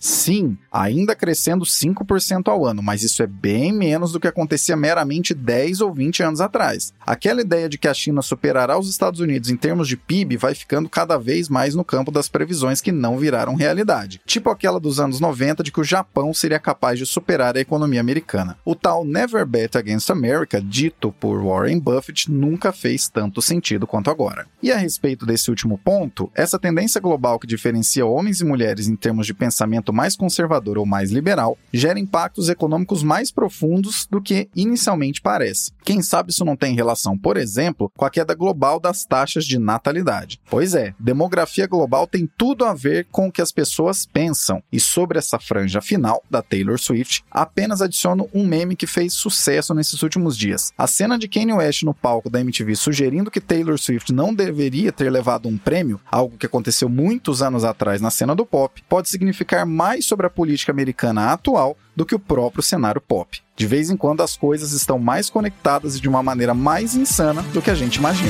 Sim, ainda crescendo 5% ao ano, mas isso é bem menos do que acontecia meramente 10 ou 20 anos atrás. Aquela ideia de que a China superará os Estados Unidos em termos de PIB vai ficando cada vez mais no campo das previsões que não viraram realidade. Tipo aquela dos anos 90 de que o Japão seria capaz de superar a economia americana. O tal Never Bet Against America, dito por Warren Buffett, nunca fez tanto sentido quanto agora. E a respeito desse último ponto, essa tendência global que diferencia homens e mulheres em termos de pensamento mais conservador ou mais liberal gera impactos econômicos mais profundos do que inicialmente parece. Quem sabe isso não tem relação, por exemplo, com a queda global das taxas de natalidade. Pois é, demografia global tem tudo a ver com o que as pessoas pensam. E sobre essa franja final da Taylor Swift, apenas adiciono um meme que fez sucesso nesses últimos dias. A cena de Kanye West no palco da MTV sugerindo que Taylor Swift não deveria ter levado um prêmio, algo que aconteceu muitos anos atrás na cena do pop, pode significar mais sobre a política americana atual do que o próprio cenário pop. De vez em quando as coisas estão mais conectadas e de uma maneira mais insana do que a gente imagina.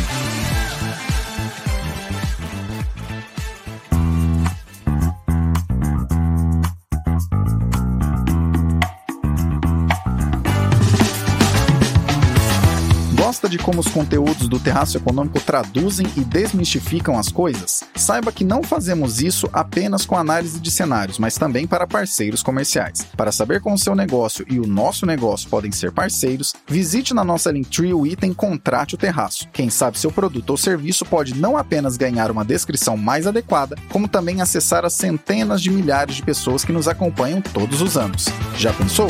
Gosta de como os conteúdos do Terraço Econômico traduzem e desmistificam as coisas? Saiba que não fazemos isso apenas com análise de cenários, mas também para parceiros comerciais. Para saber como o seu negócio e o nosso negócio podem ser parceiros, visite na nossa Linktree o item Contrate o Terraço. Quem sabe seu produto ou serviço pode não apenas ganhar uma descrição mais adequada, como também acessar as centenas de milhares de pessoas que nos acompanham todos os anos. Já pensou?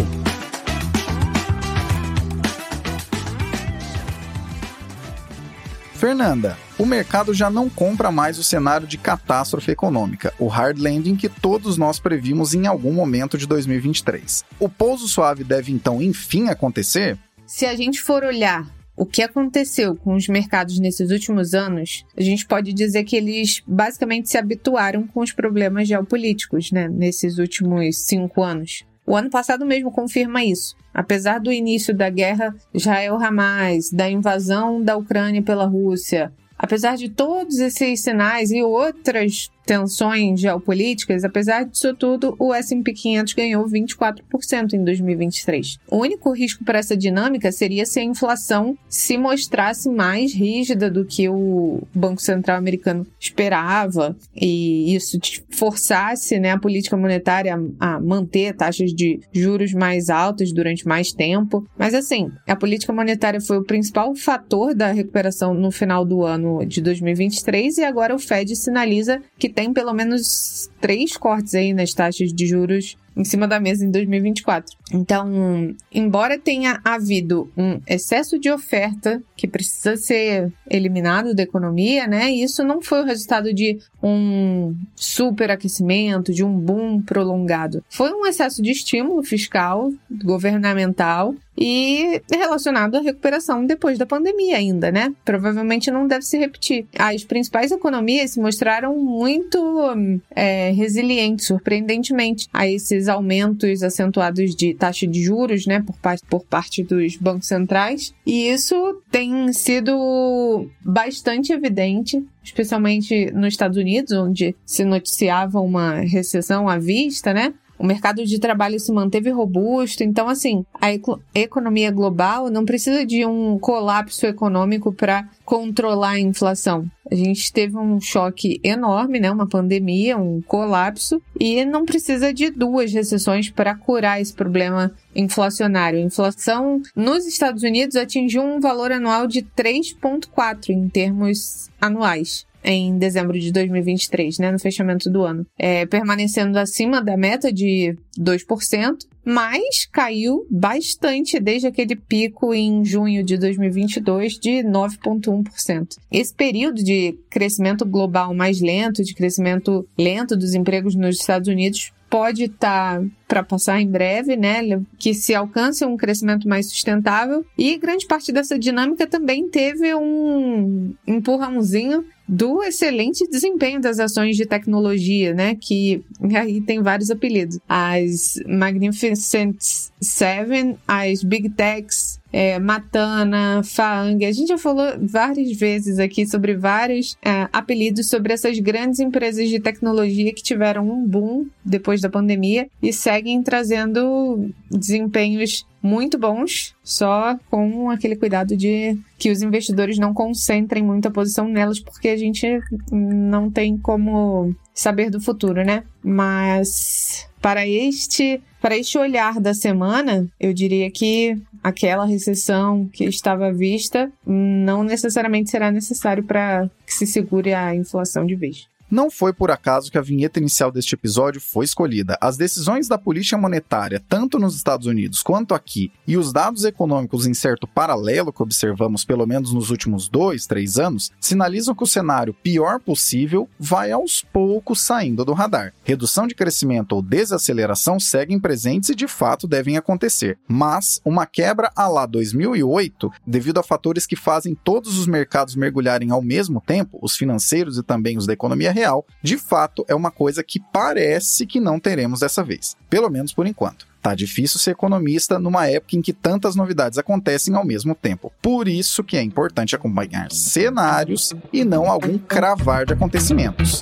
Fernanda, o mercado já não compra mais o cenário de catástrofe econômica, o hard landing que todos nós previmos em algum momento de 2023. O pouso suave deve então enfim acontecer? Se a gente for olhar o que aconteceu com os mercados nesses últimos anos, a gente pode dizer que eles basicamente se habituaram com os problemas geopolíticos, né, nesses últimos 5 anos. O ano passado mesmo confirma isso. Apesar do início da guerra Israel-Hamas, da invasão da Ucrânia pela Rússia, apesar de todos esses sinais e outras tensões geopolíticas, apesar disso tudo, o S&P 500 ganhou 24% em 2023. O único risco para essa dinâmica seria se a inflação se mostrasse mais rígida do que o Banco Central americano esperava e isso forçasse, né, a política monetária a manter taxas de juros mais altas durante mais tempo. Mas assim, a política monetária foi o principal fator da recuperação no final do ano de 2023 e agora o Fed sinaliza que tem pelo menos 3 cortes aí nas taxas de juros em cima da mesa em 2024. Então, embora tenha havido um excesso de oferta que precisa ser eliminado da economia, né? Isso não foi o resultado de um superaquecimento, de um boom prolongado. Foi um excesso de estímulo fiscal, governamental e relacionado à recuperação depois da pandemia ainda, né? Provavelmente não deve se repetir. As principais economias se mostraram muito resilientes, surpreendentemente, a esses aumentos acentuados de taxa de juros, né, por parte dos bancos centrais. E isso tem sido bastante evidente, especialmente nos Estados Unidos, onde se noticiava uma recessão à vista, né? O mercado de trabalho se manteve robusto, então, assim, a economia global não precisa de um colapso econômico para controlar a inflação. A gente teve um choque enorme, né? Uma pandemia, um colapso, e não precisa de 2 recessões para curar esse problema inflacionário. A inflação nos Estados Unidos atingiu um valor anual de 3,4 em termos anuais. Em dezembro de 2023, né, no fechamento do ano, permanecendo acima da meta de 2%, mas caiu bastante desde aquele pico em junho de 2022 de 9,1%. Esse período de crescimento global mais lento, de crescimento lento dos empregos nos Estados Unidos, pode estar para passar em breve, né? Que se alcance um crescimento mais sustentável. E grande parte dessa dinâmica também teve um empurrãozinho do excelente desempenho das ações de tecnologia, né? Que aí tem vários apelidos. As Magnificent Seven, as Big Techs, Matana, Faang. A gente já falou várias vezes aqui sobre vários apelidos sobre essas grandes empresas de tecnologia que tiveram um boom depois da pandemia e seguem trazendo desempenhos muito bons, só com aquele cuidado de que os investidores não concentrem muita posição nelas, porque a gente não tem como saber do futuro, né? Mas para este olhar da semana, eu diria que aquela recessão que estava à vista não necessariamente será necessário para que se segure a inflação de vez. Não foi por acaso que a vinheta inicial deste episódio foi escolhida. As decisões da política monetária, tanto nos Estados Unidos quanto aqui, e os dados econômicos em certo paralelo que observamos pelo menos nos últimos 2-3 anos, sinalizam que o cenário pior possível vai aos poucos saindo do radar. Redução de crescimento ou desaceleração seguem presentes e de fato devem acontecer. Mas uma quebra à la 2008, devido a fatores que fazem todos os mercados mergulharem ao mesmo tempo, os financeiros e também os da economia real, de fato é uma coisa que parece que não teremos dessa vez. Pelo menos por enquanto. Tá difícil ser economista numa época em que tantas novidades acontecem ao mesmo tempo. Por isso que é importante acompanhar cenários e não algum cravar de acontecimentos.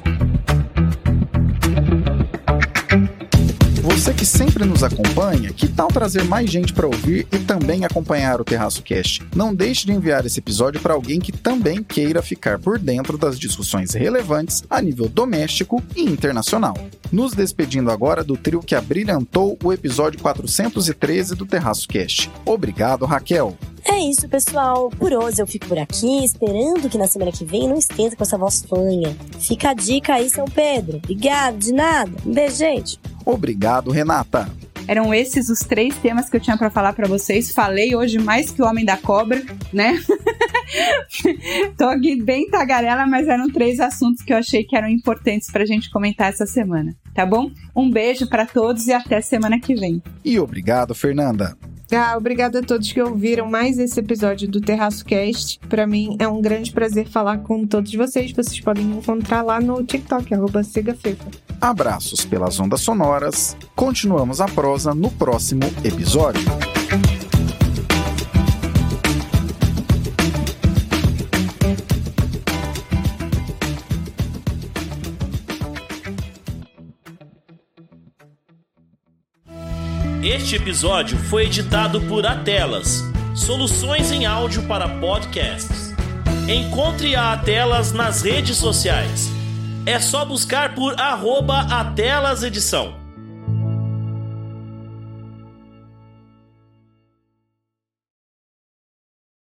Você que sempre nos acompanha, que tal trazer mais gente para ouvir e também acompanhar o Terraço Cast? Não deixe de enviar esse episódio para alguém que também queira ficar por dentro das discussões relevantes a nível doméstico e internacional. Nos despedindo agora do trio que abrilhantou o episódio 413 do Terraço Cast. Obrigado, Raquel. É isso, pessoal. Por hoje eu fico por aqui, esperando que na semana que vem não esqueça com essa voz fanha. Fica a dica aí, São Pedro. Obrigado, de nada. Um beijo, gente. Obrigado, Renata. Eram esses os 3 temas que eu tinha pra falar pra vocês. Falei hoje mais que o Homem da Cobra, né? Tô aqui bem tagarela, mas eram 3 assuntos que eu achei que eram importantes pra gente comentar essa semana, tá bom? Um beijo pra todos e até semana que vem. E obrigado, Fernanda. Obrigada a todos que ouviram mais esse episódio do Terraço Cast. Para mim é um grande prazer falar com todos vocês. Vocês podem me encontrar lá no TikTok, @SegaFefa. Abraços pelas ondas sonoras. Continuamos a prosa no próximo episódio. Este episódio foi editado por Atelas, soluções em áudio para podcasts. Encontre a Atelas nas redes sociais. É só buscar por @AtelasEdição.